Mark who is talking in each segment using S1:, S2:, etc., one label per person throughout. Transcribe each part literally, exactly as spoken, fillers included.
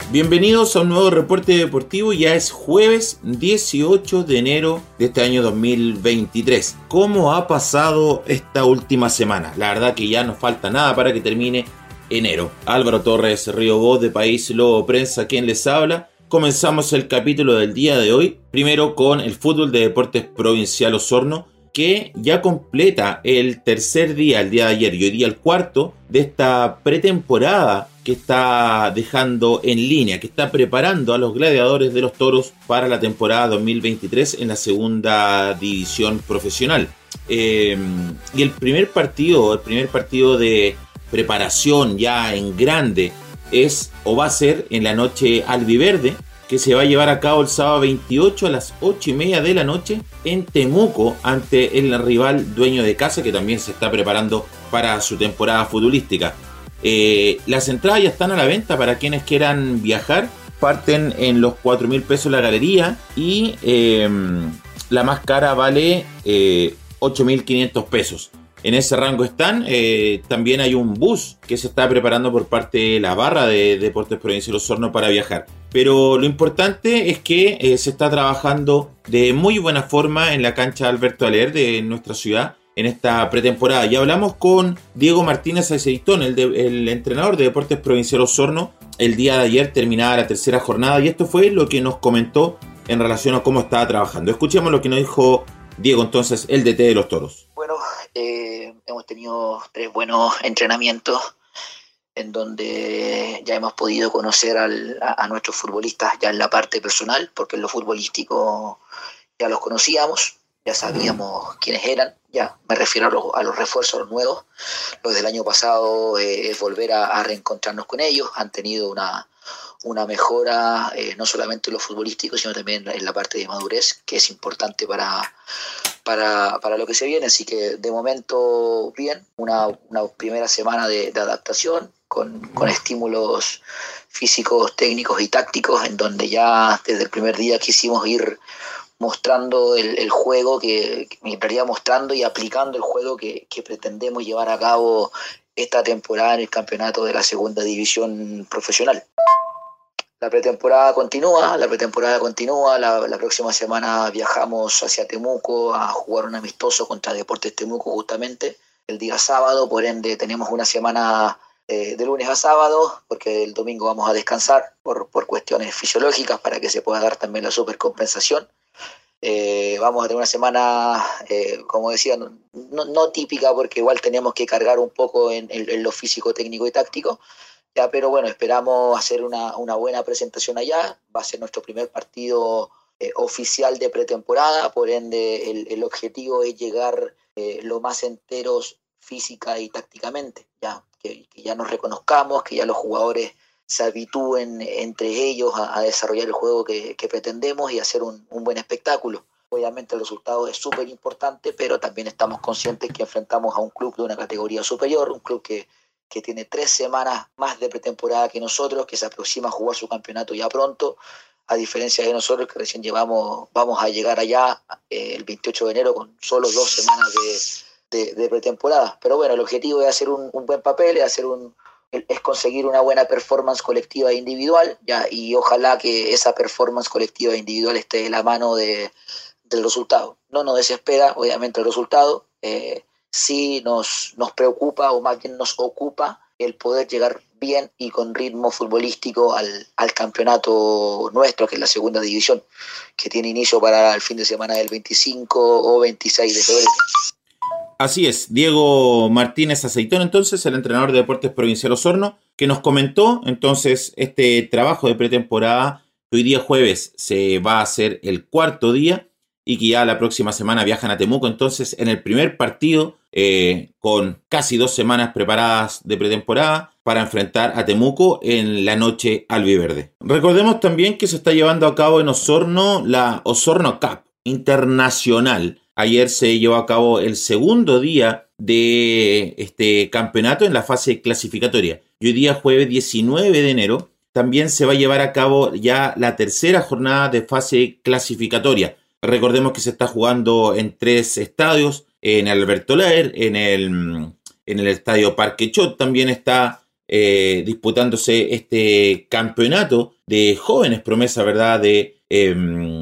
S1: Bienvenidos a un nuevo reporte deportivo. Ya es jueves dieciocho de enero de este año dos mil veintitrés. ¿Cómo ha pasado esta última semana? La verdad que ya no falta nada para que termine enero. Álvaro Torres Río Voz de País Lobo Prensa, quien les habla. Comenzamos el capítulo del día de hoy, primero con el fútbol de Deportes Provincial Osorno, que ya completa el tercer día, el día de ayer, y hoy día el cuarto, de esta pretemporada que está dejando en línea, que está preparando a los gladiadores de los toros para la temporada dos mil veintitrés en la segunda división profesional. Eh, y el primer partido, el primer partido de preparación ya en grande es, o va a ser, en la noche albiverde, que se va a llevar a cabo el sábado veintiocho a las ocho y media de la noche en Temuco, ante el rival dueño de casa, que también se está preparando para su temporada futbolística. Eh, las entradas ya están a la venta para quienes quieran viajar. Parten en los cuatro mil pesos la galería y eh, la más cara vale eh, ocho mil quinientos pesos. En ese rango están. Eh, también hay un bus que se está preparando por parte de la barra de Deportes Provincial Osorno para viajar. Pero lo importante es que eh, se está trabajando de muy buena forma en la cancha Alberto Aler de nuestra ciudad en esta pretemporada. Ya hablamos con Diego Martínez Aceitón, el, de, el entrenador de Deportes Provincial Osorno. El día de ayer terminaba la tercera jornada y esto fue lo que nos comentó en relación a cómo estaba trabajando. Escuchemos lo que nos dijo Diego, entonces, el D T de los Toros.
S2: Bueno, eh, hemos tenido tres buenos entrenamientos en donde ya hemos podido conocer al, a, a nuestros futbolistas ya en la parte personal, porque en lo futbolístico ya los conocíamos, ya sabíamos quiénes eran, ya me refiero a los, a los refuerzos, a los nuevos. Los del año pasado eh, es volver a, a reencontrarnos con ellos, han tenido una, una mejora eh, no solamente en lo futbolístico, sino también en la parte de madurez, que es importante para, para, para lo que se viene. Así que de momento bien, una, una primera semana de, de adaptación con, con estímulos físicos, técnicos y tácticos, en donde ya desde el primer día quisimos ir mostrando el, el juego, que, que en realidad mostrando y aplicando el juego que, que pretendemos llevar a cabo esta temporada en el campeonato de la segunda división profesional. La pretemporada continúa, la pretemporada continúa, la, la próxima semana viajamos hacia Temuco a jugar un amistoso contra Deportes Temuco justamente el día sábado, por ende tenemos una semana eh, de lunes a sábado, porque el domingo vamos a descansar por, por cuestiones fisiológicas para que se pueda dar también la supercompensación. Eh, vamos a tener una semana, eh, como decía, no, no, no típica, porque igual tenemos que cargar un poco en, en, en lo físico, técnico y táctico, ya, pero bueno, esperamos hacer una, una buena presentación allá. Va a ser nuestro primer partido eh, oficial de pretemporada, por ende el, el objetivo es llegar eh, lo más enteros física y tácticamente, ya que, que ya nos reconozcamos, que ya los jugadores se habitúen entre ellos a, a desarrollar el juego que, que pretendemos y hacer un, un buen espectáculo. Obviamente el resultado es súper importante, pero también estamos conscientes que enfrentamos a un club de una categoría superior, un club que, que tiene tres semanas más de pretemporada que nosotros, que se aproxima a jugar su campeonato ya pronto, a diferencia de nosotros que recién llevamos, vamos a llegar allá eh, el veintiocho de enero con solo dos semanas de, de, de pretemporada. Pero bueno, el objetivo es hacer un, un buen papel, es hacer un es conseguir una buena performance colectiva e individual, ya, y ojalá que esa performance colectiva e individual esté de la mano de, del resultado. No nos desespera, obviamente, el resultado, eh, sí nos, nos preocupa, o más bien nos ocupa, el poder llegar bien y con ritmo futbolístico al, al campeonato nuestro, que es la segunda división, que tiene inicio para el fin de semana del veinticinco o veintiséis de febrero.
S1: Así es, Diego Martínez Aceitón, entonces, el entrenador de Deportes Provincial Osorno, que nos comentó entonces este trabajo de pretemporada que hoy día jueves se va a hacer el cuarto día y que ya la próxima semana viajan a Temuco, entonces en el primer partido eh, con casi dos semanas preparadas de pretemporada para enfrentar a Temuco en la noche albiverde. Recordemos también que se está llevando a cabo en Osorno la Osorno Cup Internacional. Ayer se llevó a cabo el segundo día de este campeonato en la fase clasificatoria. Y hoy día, jueves diecinueve de enero, también se va a llevar a cabo ya la tercera jornada de fase clasificatoria. Recordemos que se está jugando en tres estadios, en el Alberto Laer, en el, en el estadio Parque Chot, también está eh, disputándose este campeonato de jóvenes promesa, ¿verdad? De, eh,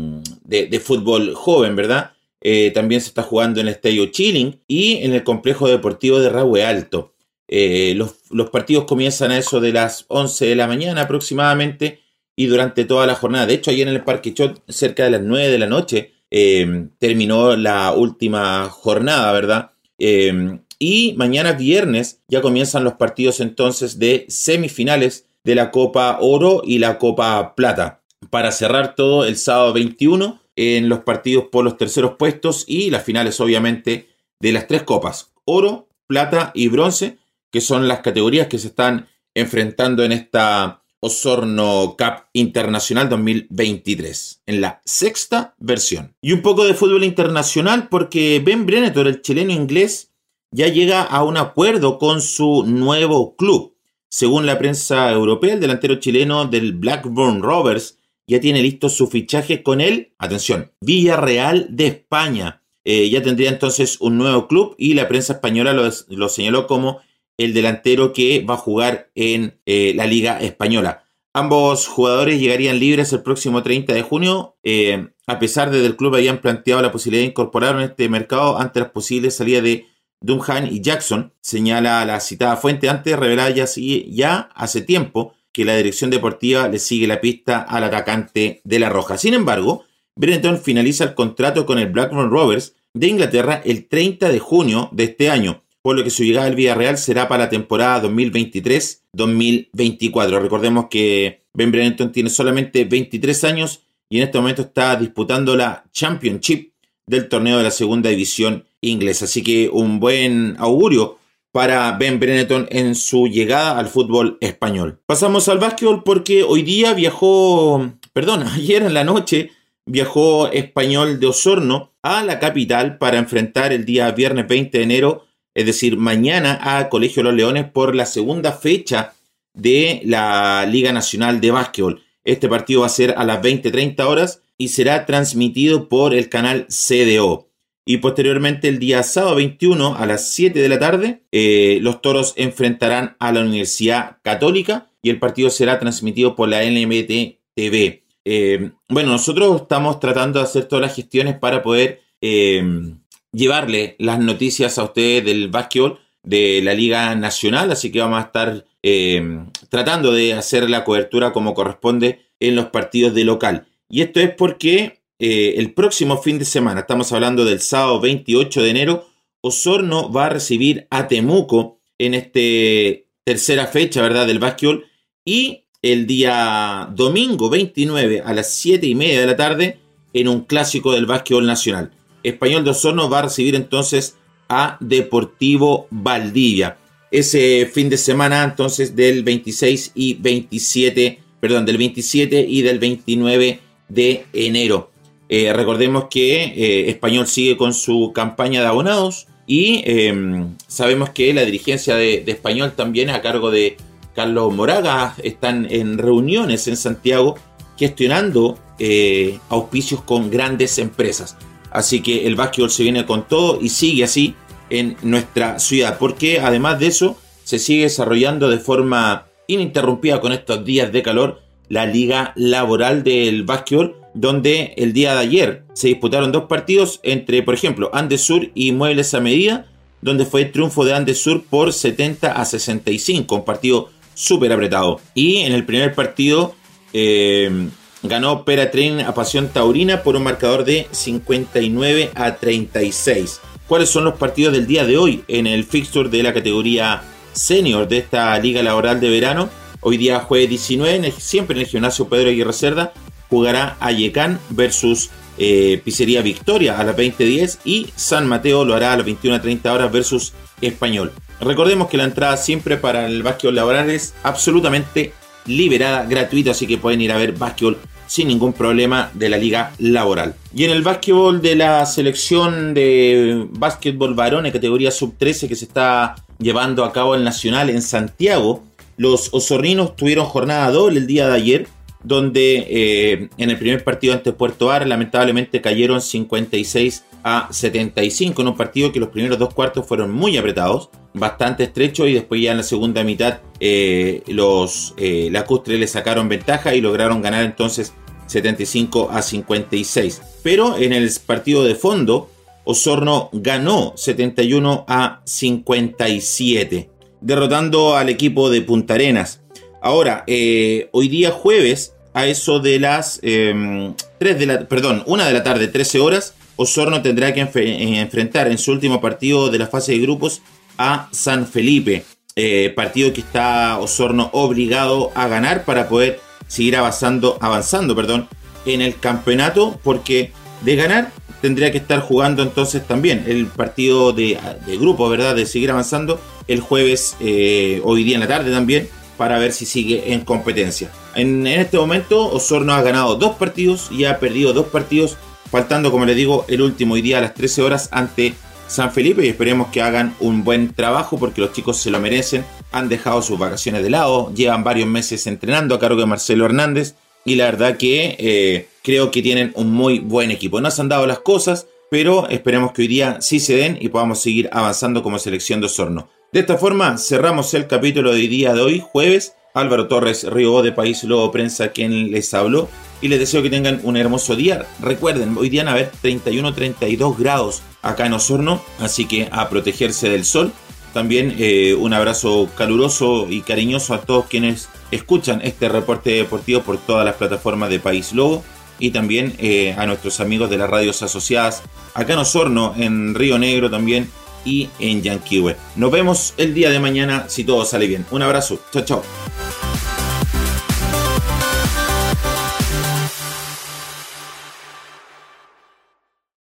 S1: de, de fútbol joven, ¿verdad? Eh, también se está jugando en el Estadio Chilling y en el Complejo Deportivo de Rahue Alto. Eh, los, los partidos comienzan a eso de las once de la mañana aproximadamente y durante toda la jornada. De hecho, ayer en el Parque Chot, cerca de las nueve de la noche, eh, terminó la última jornada, ¿verdad? Eh, y mañana viernes ya comienzan los partidos entonces de semifinales de la Copa Oro y la Copa Plata. Para cerrar todo el sábado veintiuno en los partidos por los terceros puestos y las finales obviamente de las tres copas, oro, plata y bronce, que son las categorías que se están enfrentando en esta Osorno Cup Internacional dos mil veintitrés, en la sexta versión. Y un poco de fútbol internacional porque Ben Brereton, el chileno inglés, ya llega a un acuerdo con su nuevo club. Según la prensa europea, el delantero chileno del Blackburn Rovers ya tiene listo su fichaje con el, atención, Villarreal de España. Eh, ya tendría entonces un nuevo club y la prensa española lo, lo señaló como el delantero que va a jugar en eh, la Liga Española. Ambos jugadores llegarían libres el próximo treinta de junio, eh, a pesar de que el club habían planteado la posibilidad de incorporarlo en este mercado ante las posibles salidas de Dunham y Jackson, señala la citada fuente, antes de revelar ya, ya hace tiempo que la dirección deportiva le sigue la pista al atacante de la Roja. Sin embargo, Brereton finaliza el contrato con el Blackburn Rovers de Inglaterra el treinta de junio de este año, por lo que su llegada al Villarreal será para la temporada dos mil veintitrés dos mil veinticuatro. Recordemos que Ben Brereton tiene solamente veintitrés años y en este momento está disputando la Championship del torneo de la segunda división inglesa. Así que un buen augurio para Ben Brereton en su llegada al fútbol español. Pasamos al básquetbol porque hoy día viajó, perdón, ayer en la noche viajó Español de Osorno a la capital para enfrentar el día viernes veinte de enero, es decir, mañana, a Colegio Los Leones por la segunda fecha de la Liga Nacional de Básquetbol. Este partido va a ser a las veinte treinta horas y será transmitido por el canal C D O. Y posteriormente el día sábado veintiuno a las siete de la tarde, eh, los Toros enfrentarán a la Universidad Católica y el partido será transmitido por la L M T T V. Eh, bueno, nosotros estamos tratando de hacer todas las gestiones para poder eh, llevarle las noticias a ustedes del básquetbol de la Liga Nacional, así que vamos a estar eh, tratando de hacer la cobertura como corresponde en los partidos de local. Y esto es porque Eh, el próximo fin de semana, estamos hablando del sábado veintiocho de enero, Osorno va a recibir a Temuco en esta tercera fecha, ¿verdad?, del básquetbol, y el día domingo veintinueve a las siete y media de la tarde en un clásico del básquetbol nacional. Español de Osorno va a recibir entonces a Deportivo Valdivia. Ese fin de semana entonces del veintiséis y veintisiete, perdón, del veintisiete y del veintinueve de enero. Eh, recordemos que eh, Español sigue con su campaña de abonados y eh, sabemos que la dirigencia de, de Español también a cargo de Carlos Moraga están en reuniones en Santiago gestionando eh, auspicios con grandes empresas. Así que el básquetbol se viene con todo y sigue así en nuestra ciudad, porque además de eso se sigue desarrollando de forma ininterrumpida con estos días de calor la liga laboral del básquetbol, donde el día de ayer se disputaron dos partidos entre, por ejemplo, Andesur y Muebles a Medida, donde fue el triunfo de Andesur por setenta a sesenta y cinco, un partido súper apretado. Y en el primer partido eh, ganó Peratren a Pasión Taurina por un marcador de cincuenta y nueve a treinta y seis. ¿Cuáles son los partidos del día de hoy en el fixture de la categoría senior de esta liga laboral de verano? Hoy día jueves diecinueve, siempre en el gimnasio Pedro Aguirre Cerda, jugará Ayecán versus eh, Pizzería Victoria a las veinte diez y San Mateo lo hará a las veintiuna treinta horas versus Español. Recordemos que la entrada siempre para el básquetbol laboral es absolutamente liberada, gratuita, así que pueden ir a ver básquetbol sin ningún problema de la liga laboral. Y en el básquetbol de la selección de básquetbol varones categoría sub trece que se está llevando a cabo el Nacional en Santiago, los osorninos tuvieron jornada doble el día de ayer donde eh, en el primer partido ante Puerto Ara lamentablemente cayeron cincuenta y seis a setenta y cinco en un partido que los primeros dos cuartos fueron muy apretados, bastante estrechos, y después ya en la segunda mitad eh, los eh, lacustres le sacaron ventaja y lograron ganar entonces setenta y cinco a cincuenta y seis. Pero en el partido de fondo Osorno ganó setenta y uno a cincuenta y siete, derrotando al equipo de Punta Arenas. Ahora, eh, hoy día jueves, a eso de las eh, tres de la, perdón, una de la tarde, trece horas, Osorno tendrá que enf- enfrentar en su último partido de la fase de grupos a San Felipe. Eh, partido que está Osorno obligado a ganar para poder seguir avanzando, avanzando perdón, en el campeonato, porque de ganar tendría que estar jugando entonces también el partido de, de grupo, ¿verdad? De seguir avanzando el jueves, eh, hoy día en la tarde también, para ver si sigue en competencia. En, en este momento Osorno ha ganado dos partidos y ha perdido dos partidos, faltando, como les digo, el último hoy día a las trece horas ante San Felipe, y esperemos que hagan un buen trabajo porque los chicos se lo merecen. Han dejado sus vacaciones de lado, llevan varios meses entrenando a cargo de Marcelo Hernández, y la verdad que eh, creo que tienen un muy buen equipo. No se han dado las cosas, pero esperemos que hoy día sí se den y podamos seguir avanzando como selección de Osorno. De esta forma cerramos el capítulo de día de hoy, jueves. Álvaro Torres Río de País Lobo Prensa quien les habló, y les deseo que tengan un hermoso día. Recuerden, hoy día van a haber treinta y uno a treinta y dos grados acá en Osorno, así que a protegerse del sol. También eh, un abrazo caluroso y cariñoso a todos quienes escuchan este reporte deportivo por todas las plataformas de País Lobo, y también eh, a nuestros amigos de las radios asociadas acá en Osorno, en Río Negro también y en Yanquihue. Nos vemos el día de mañana si todo sale bien. Un abrazo, chao chao.